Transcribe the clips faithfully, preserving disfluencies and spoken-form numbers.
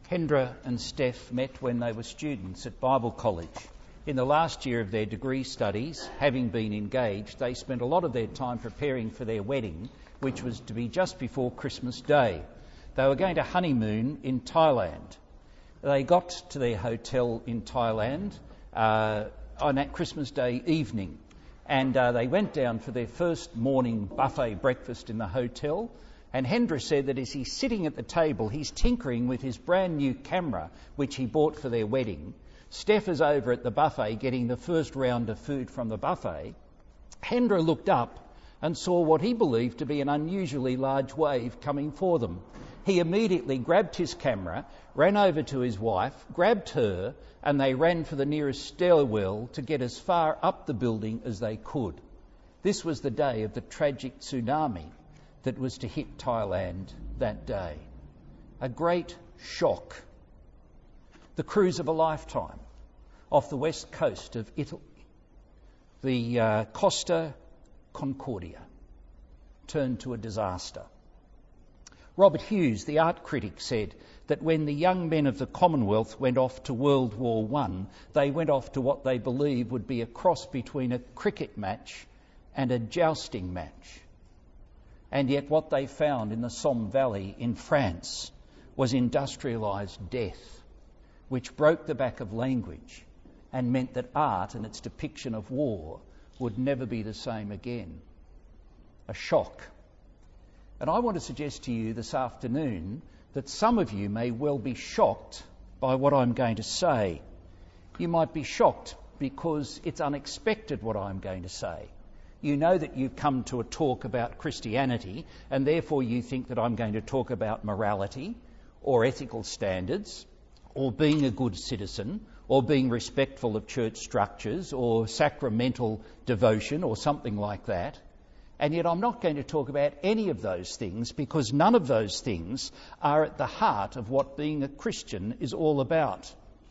Hendra and Steph met when they were students at Bible College. In the last year of their degree studies, having been engaged, they spent a lot of their time preparing for their wedding, which was to be just before Christmas Day. They were going to honeymoon in Thailand. They got to their hotel in Thailand uh, on that Christmas Day evening, and uh, they went down for their first morning buffet breakfast in the hotel. And Hendra said that as he's sitting at the table, he's tinkering with his brand new camera, which he bought for their wedding. Steph is over at the buffet getting the first round of food from the buffet. Hendra looked up and saw what he believed to be an unusually large wave coming for them. He immediately grabbed his camera, ran over to his wife, grabbed her, and they ran for the nearest stairwell to get as far up the building as they could. This was the day of the tragic tsunami that was to hit Thailand that day. A great shock. The cruise of a lifetime off the west coast of Italy, the uh, Costa Concordia, turned to a disaster. Robert Hughes, the art critic, said that when the young men of the Commonwealth went off to World War One, they went off to what they believed would be a cross between a cricket match and a jousting match. And yet what they found in the Somme Valley in France was industrialised death, which broke the back of language and meant that art and its depiction of war would never be the same again. A shock. And I want to suggest to you this afternoon that some of you may well be shocked by what I'm going to say. You might be shocked because it's unexpected what I'm going to say. You know that you've come to a talk about Christianity, and therefore you think that I'm going to talk about morality or ethical standards or being a good citizen or being respectful of church structures or sacramental devotion or something like that. And yet I'm not going to talk about any of those things, because none of those things are at the heart of what being a Christian is all about.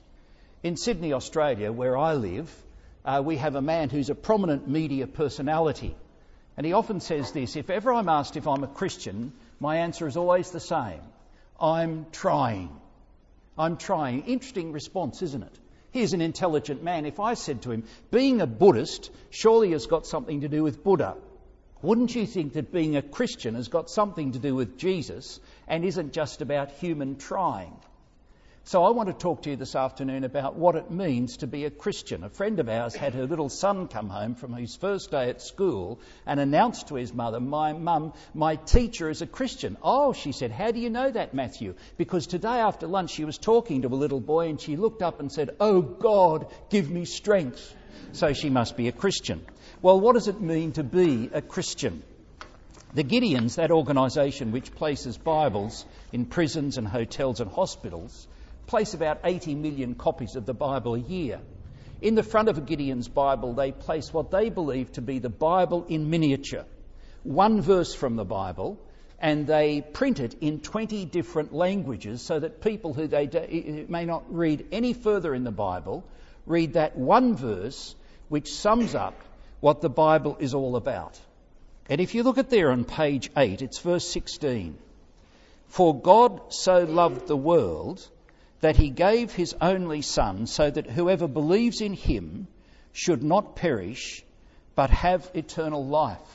In Sydney, Australia, where I live, Uh, we have a man who's a prominent media personality. And he often says this: if ever I'm asked if I'm a Christian, my answer is always the same. I'm trying. I'm trying. Interesting response, isn't it? Here's an intelligent man. If I said to him, being a Buddhist surely has got something to do with Buddha. Wouldn't you think that being a Christian has got something to do with Jesus and isn't just about human trying? So I want to talk to you this afternoon about what it means to be a Christian. A friend of ours had her little son come home from his first day at school and announced to his mother, my mum, my teacher is a Christian. Oh, she said, how do you know that, Matthew? Because today after lunch she was talking to a little boy and she looked up and said, oh God, give me strength. So she must be a Christian. Well, what does it mean to be a Christian? The Gideons, that organisation which places Bibles in prisons and hotels and hospitals, place about eighty million copies of the Bible a year. In the front of a Gideon's Bible, they place what they believe to be the Bible in miniature, one verse from the Bible, and they print it in twenty different languages so that people who they do, may not read any further in the Bible read that one verse which sums up what the Bible is all about. And if you look at there on page eight, it's verse sixteen. For God so loved the world that he gave his only Son, so that whoever believes in him should not perish, but have eternal life.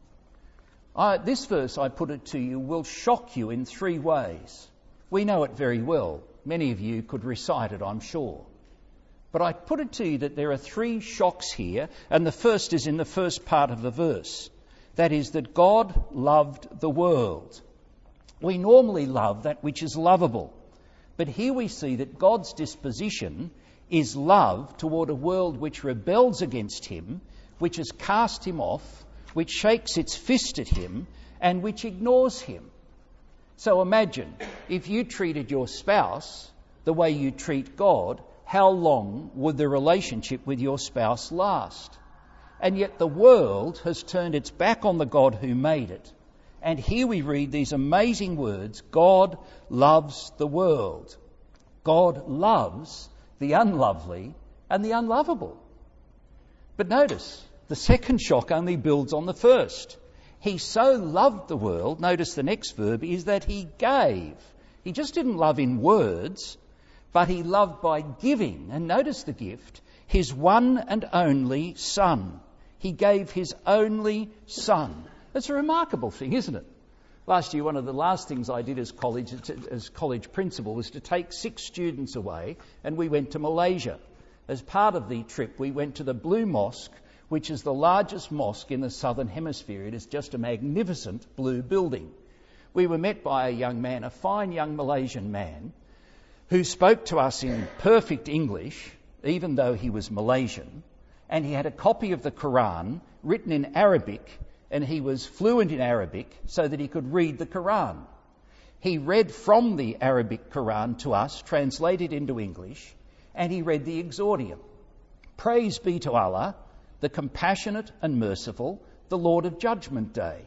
Uh, this verse, I put it to you, will shock you in three ways. We know it very well. Many of you could recite it, I'm sure. But I put it to you that there are three shocks here, and the first is in the first part of the verse. That is, that God loved the world. We normally love that which is lovable. But here we see that God's disposition is love toward a world which rebels against him, which has cast him off, which shakes its fist at him, and which ignores him. So imagine, if you treated your spouse the way you treat God, how long would the relationship with your spouse last? And yet the world has turned its back on the God who made it. And here we read these amazing words, God loves the world. God loves the unlovely and the unlovable. But notice, the second shock only builds on the first. He so loved the world, notice the next verb, is that he gave He just didn't love in words, but he loved by giving, and notice the gift, his one and only Son. He gave his only Son. That's a remarkable thing, isn't it? Last year, one of the last things I did as college, as college principal was to take six students away, and we went to Malaysia. As part of the trip, we went to the Blue Mosque, which is the largest mosque in the Southern Hemisphere. It is just a magnificent blue building. We were met by a young man, a fine young Malaysian man, who spoke to us in perfect English, even though he was Malaysian, and he had a copy of the Quran written in Arabic, and he was fluent in Arabic so that he could read the Quran. He read from the Arabic Quran to us, translated into English, and he read the exordium. Praise be to Allah, the compassionate and merciful, the Lord of Judgment Day.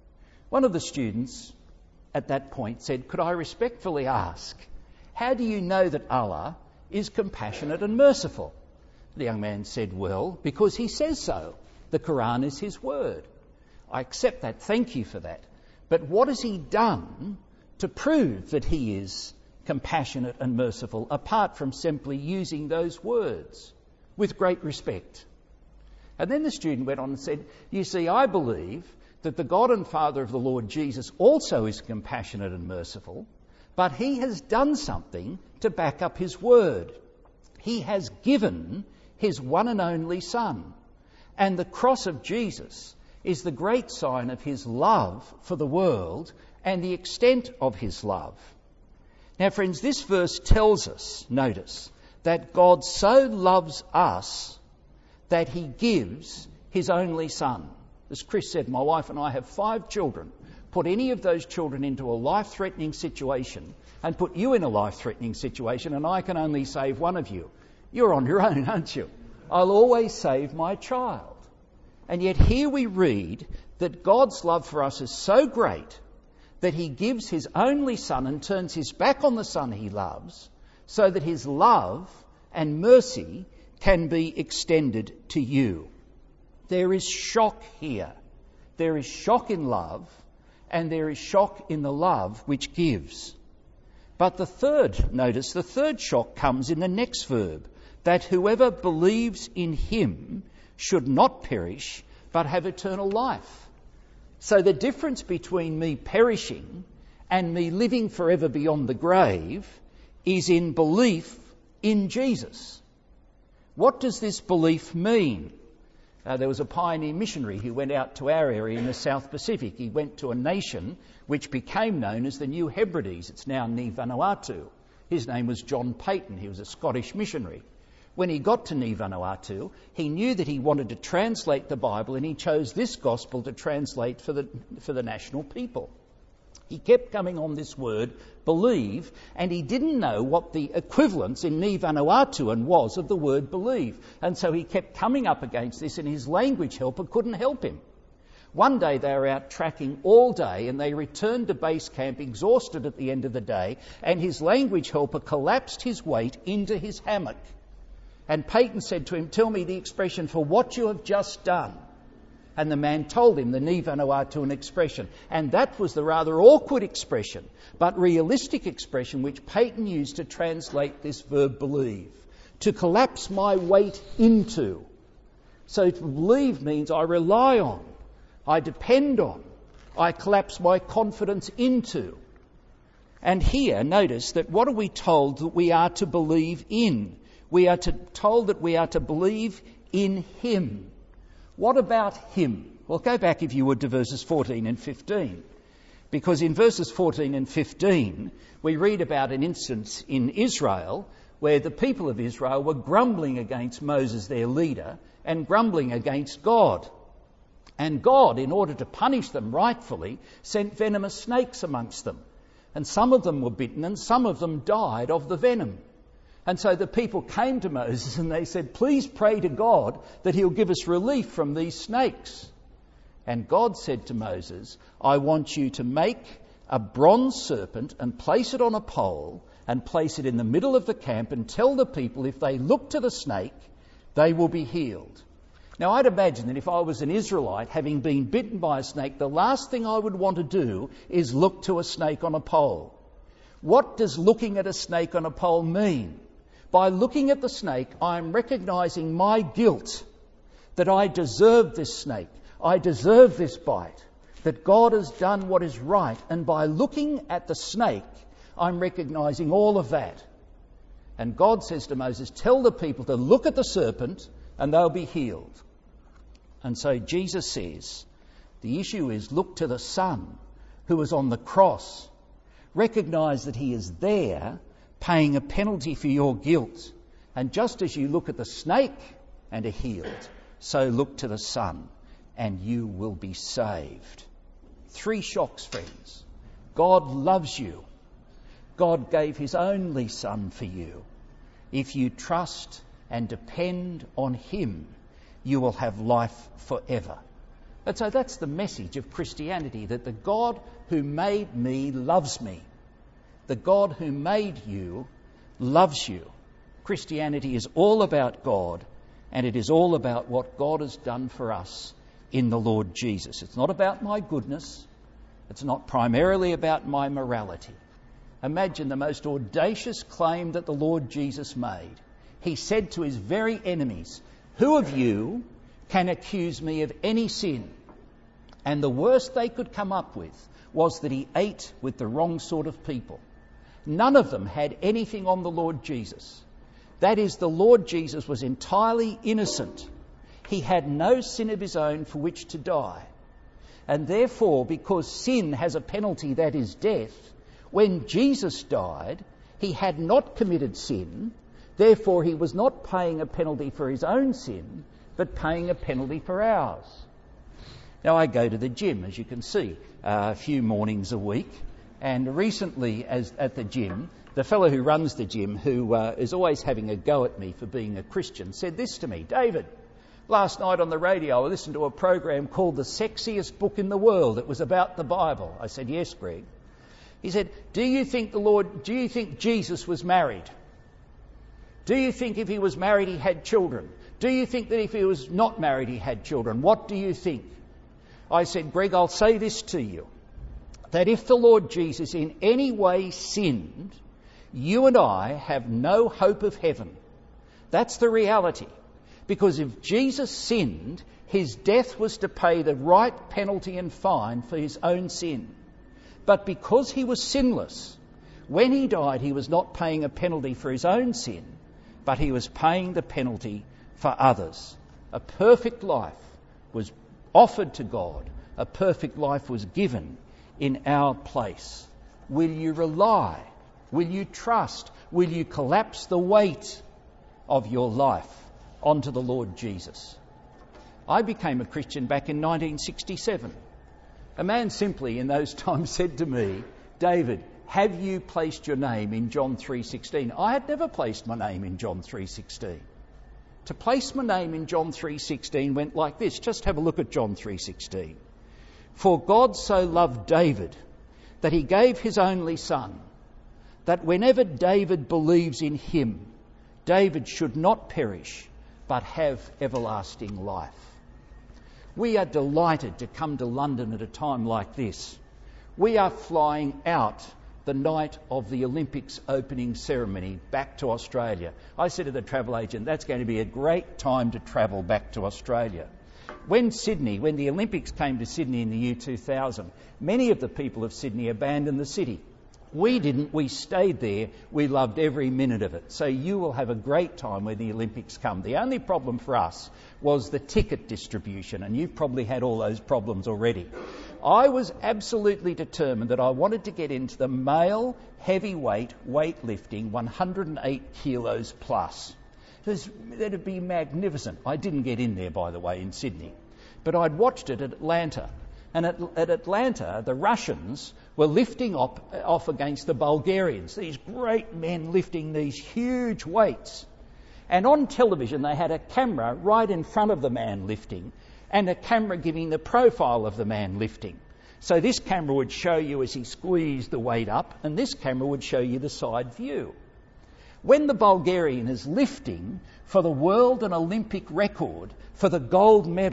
One of the students at that point said, could I respectfully ask, how do you know that Allah is compassionate and merciful? The young man said, well, because he says so. The Quran is his word. I accept that. Thank you for that. But what has he done to prove that he is compassionate and merciful, apart from simply using those words with great respect? And then the student went on and said, you see, I believe that the God and Father of the Lord Jesus also is compassionate and merciful, but he has done something to back up his word. He has given his one and only Son. And the cross of Jesus is the great sign of his love for the world and the extent of his love. Now, friends, this verse tells us, notice, that God so loves us that he gives his only Son. As Chris said, my wife and I have five children. Put any of those children into a life-threatening situation and put you in a life-threatening situation, and I can only save one of you. You're on your own, aren't you? I'll always save my child. And yet here we read that God's love for us is so great that he gives his only Son and turns his back on the Son he loves so that his love and mercy can be extended to you. There is shock here. There is shock in love, and there is shock in the love which gives. But the third, notice, the third shock comes in the next verb, that whoever believes in him should not perish, but have eternal life. So the difference between me perishing and me living forever beyond the grave is in belief in Jesus. What does this belief mean? Uh, there was a pioneer missionary who went out to our area in the South Pacific. He went to a nation which became known as the New Hebrides. It's now Ni Vanuatu. His name was John Peyton. He was a Scottish missionary. When he got to Ni Vanuatu, he knew that he wanted to translate the Bible, and he chose this gospel to translate for the, for the national people. He kept coming on this word, believe, and he didn't know what the equivalence in Ni Vanuatuan was of the word believe. And so he kept coming up against this, and his language helper couldn't help him. One day they were out tracking all day, and they returned to base camp exhausted at the end of the day, and his language helper collapsed his weight into his hammock. And Peyton said to him, tell me the expression for what you have just done. And the man told him the Ni Vanuatuan expression. And that was the rather awkward expression, but realistic expression which Peyton used to translate this verb believe. To collapse my weight into. So to believe means I rely on, I depend on, I collapse my confidence into. And here, notice that what are we told that we are to believe in? We are to, told that we are to believe in him. What about him? Well, go back, if you would, to verses fourteen and fifteen. Because in verses fourteen and fifteen, we read about an instance in Israel where the people of Israel were grumbling against Moses, their leader, and grumbling against God. And God, in order to punish them rightfully, sent venomous snakes amongst them. And some of them were bitten and some of them died of the venom. And so the people came to Moses and they said, please pray to God that he'll give us relief from these snakes. And God said to Moses, I want you to make a bronze serpent and place it on a pole and place it in the middle of the camp and tell the people if they look to the snake, they will be healed. Now, I'd imagine that if I was an Israelite having been bitten by a snake, the last thing I would want to do is look to a snake on a pole. What does looking at a snake on a pole mean? By looking at the snake, I'm recognising my guilt, that I deserve this snake, I deserve this bite, that God has done what is right. And by looking at the snake, I'm recognising all of that. And God says to Moses, tell the people to look at the serpent and they'll be healed. And so Jesus says, the issue is look to the Son who was on the cross. Recognise that he is there paying a penalty for your guilt. And just as you look at the snake and are healed, so look to the Son and you will be saved. Three shocks, friends. God loves you. God gave his only Son for you. If you trust and depend on him, you will have life forever. And so that's the message of Christianity, that the God who made me loves me. The God who made you loves you. Christianity is all about God, and it is all about what God has done for us in the Lord Jesus. It's not about my goodness. It's not primarily about my morality. Imagine the most audacious claim that the Lord Jesus made. He said to his very enemies, who of you can accuse me of any sin? And the worst they could come up with was that he ate with the wrong sort of people. None of them had anything on the Lord Jesus. That is, the Lord Jesus was entirely innocent. He had no sin of his own for which to die. And therefore, because sin has a penalty that is death, when Jesus died, he had not committed sin. Therefore, he was not paying a penalty for his own sin, but paying a penalty for ours. Now, I go to the gym, as you can see, uh, a few mornings a week. And recently, as at the gym, the fellow who runs the gym, who uh, is always having a go at me for being a Christian, said this to me, David, last night on the radio I listened to a program called The Sexiest Book in the World. It was about the Bible. I said, yes, Greg. He said, do you think the Lord, do you think Jesus was married? Do you think if he was married he had children? Do you think that if he was not married he had children? What do you think? I said, Greg, I'll say this to you, that if the Lord Jesus in any way sinned, you and I have no hope of heaven. That's the reality. Because if Jesus sinned, his death was to pay the right penalty and fine for his own sin. But because he was sinless, when he died, he was not paying a penalty for his own sin, but he was paying the penalty for others. A perfect life was offered to God. A perfect life was given in our place. Will you rely? Will you trust? Will you collapse the weight of your life onto the Lord Jesus? I became a Christian back in nineteen sixty-seven. A man simply in those times said to me, David, have you placed your name in John three sixteen? I had never placed my name in John three sixteen. To place my name in John three sixteen went like this. Just have a look at John three sixteen. For God so loved David that he gave his only son, that whenever David believes in him, David should not perish, but have everlasting life. We are delighted to come to London at a time like this. We are flying out the night of the Olympics opening ceremony back to Australia. I said to the travel agent, that's going to be a great time to travel back to Australia. When Sydney, when the Olympics came to Sydney in the year two thousand, many of the people of Sydney abandoned the city. We didn't. We stayed there. We loved every minute of it. So you will have a great time when the Olympics come. The only problem for us was the ticket distribution, and you've probably had all those problems already. I was absolutely determined that I wanted to get into the male heavyweight weightlifting, one hundred eight kilos plus. That'd be magnificent. I didn't get in there, by the way, in Sydney. But I'd watched it at Atlanta. And at, at Atlanta, the Russians were lifting up, off against the Bulgarians, these great men lifting these huge weights. And on television, they had a camera right in front of the man lifting and a camera giving the profile of the man lifting. So this camera would show you as he squeezed the weight up, and this camera would show you the side view. When the Bulgarian is lifting for the world and Olympic record for the gold medal,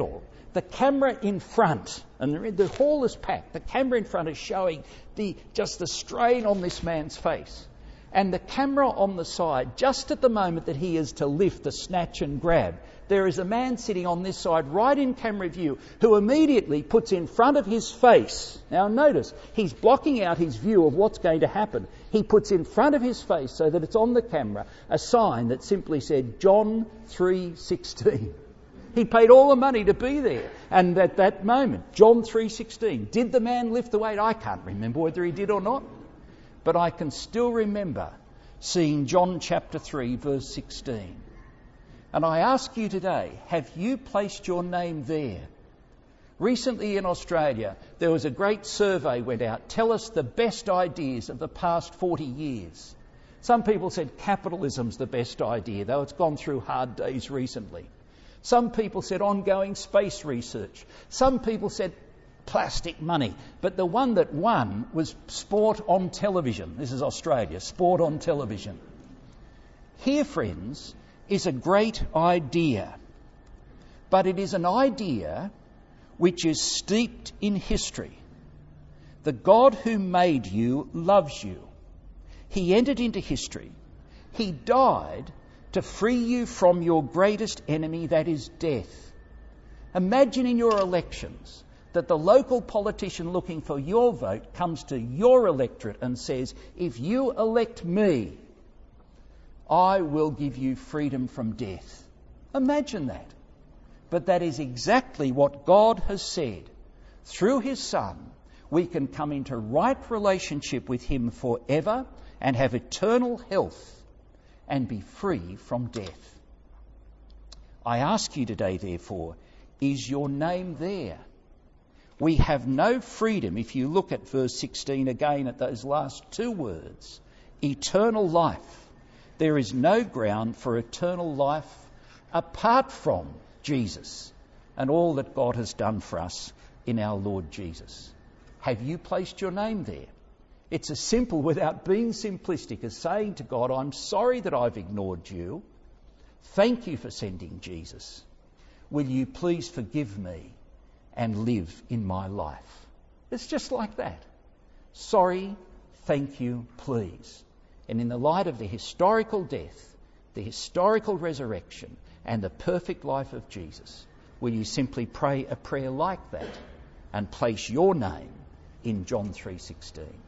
The camera in front, and the, the hall is packed, the camera in front is showing the just the strain on this man's face. And the camera on the side, just at the moment that he is to lift the snatch and grab, there is a man sitting on this side, right in camera view, who immediately puts in front of his face. Now notice, he's blocking out his view of what's going to happen. He puts in front of his face, so that it's on the camera, a sign that simply said, John three sixteen. He paid all the money to be there. And at that moment, John three sixteen. Did the man lift the weight? I can't remember whether he did or not. But I can still remember seeing John chapter three, verse sixteen. And I ask you today, have you placed your name there? Recently in Australia, there was a great survey went out. Tell us the best ideas of the past forty years. Some people said capitalism's the best idea, though it's gone through hard days recently. Some people said ongoing space research. Some people said plastic money. But the one that won was sport on television. This is Australia, sport on television. Here, friends, is a great idea. But it is an idea which is steeped in history. The God who made you loves you. He entered into history. He died to free you from your greatest enemy, that is death. Imagine in your elections that the local politician looking for your vote comes to your electorate and says, if you elect me, I will give you freedom from death. Imagine that. But that is exactly what God has said. Through his Son, we can come into right relationship with him forever and have eternal health and be free from death. I ask you today, therefore, is your name there? We have no freedom, if you look at verse sixteen again at those last two words, eternal life. There is no ground for eternal life apart from Jesus and all that God has done for us in our Lord Jesus. Have you placed your name there? It's as simple, without being simplistic, as saying to God, I'm sorry that I've ignored you. Thank you for sending Jesus. Will you please forgive me and live in my life? It's just like that. Sorry, thank you, please. And in the light of the historical death, the historical resurrection, and the perfect life of Jesus, will you simply pray a prayer like that and place your name in John three sixteen?